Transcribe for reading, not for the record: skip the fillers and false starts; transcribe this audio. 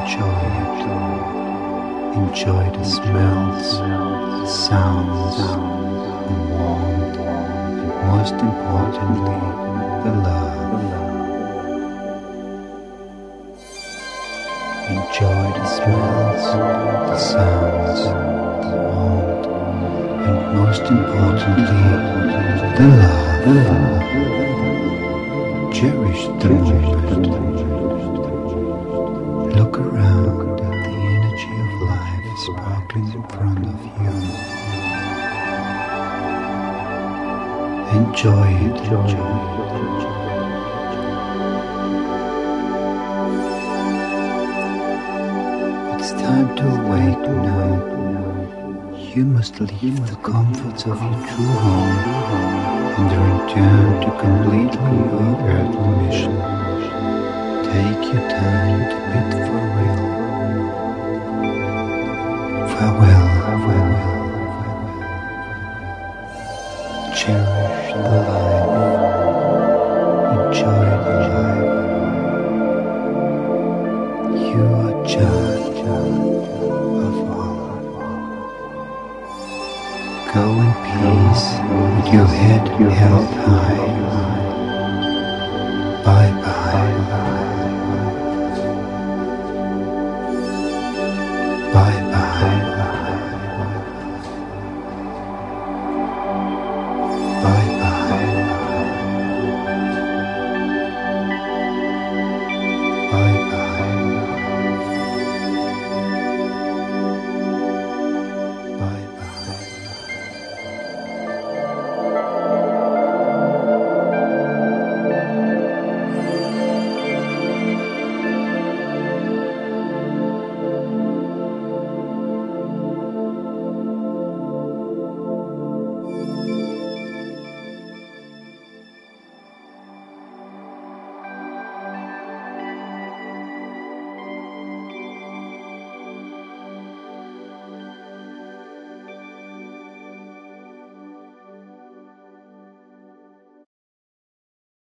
enjoy it. Enjoy the smells, the sounds, the warmth, and most importantly, the love. Enjoy the smells, the sounds, the warmth, and most importantly, the love. Cherish the moment. Look around at the energy of life sparkling in front of you. Enjoy it. It's time to awake now. You must leave the comforts of your true home and return to completely your earthly mission. Take your time to bid farewell. Farewell. Cherish the life. Enjoy the life. You are judge of all. Go in peace with your head held high.